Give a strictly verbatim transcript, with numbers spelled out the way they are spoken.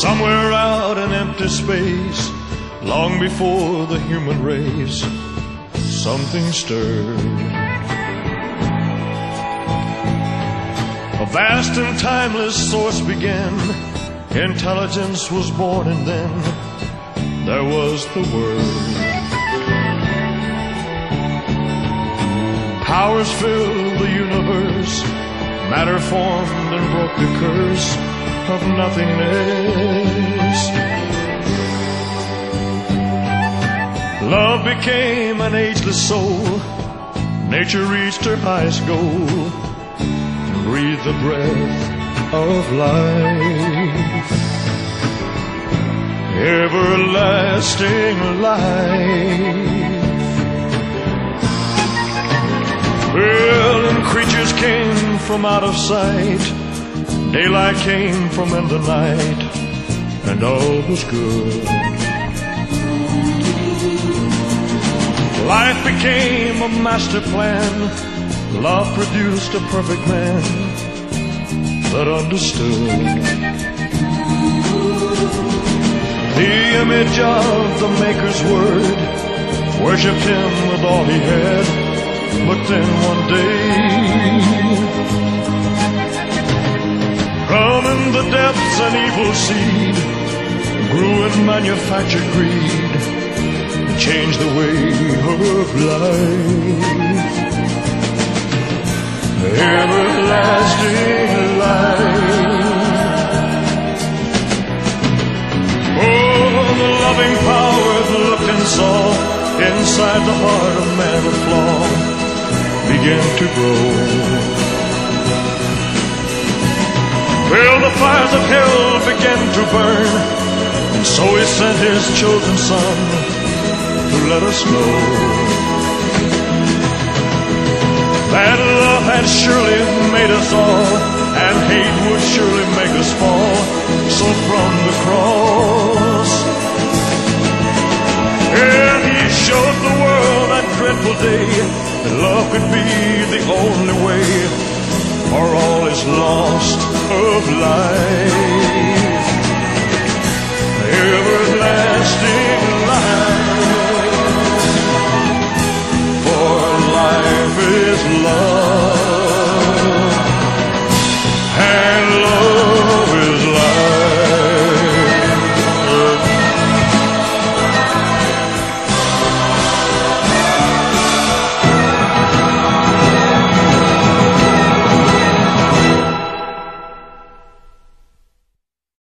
Somewhere out in empty space, long before the human race, something stirred. A vast and timeless source began. Intelligence was born, and then there was the Word. Powers filled the universe. Matter formed and broke the curse of nothingness. Love became an ageless soul. Nature reached her highest goal and breathed the breath of life. Everlasting life. Well, and creatures came from out of sight. Daylight came from in the night, and all was good. Life became a master plan. Love produced a perfect man that understood. The image of the Maker's word, worshipped him with all he had. But then one day, from in the depths an evil seed grew and manufactured greed and changed the way of life. Everlasting life. Oh, the loving power that looked and saw inside the heart of man a flaw began to grow. Well, the fires of hell began to burn, and so he sent his chosen Son to let us know that love had surely made us all, and hate would surely make us fall. So from the cross, and he showed the world that dreadful day that love could be the only way, for all is lost of life. Everlasting life, for life is love.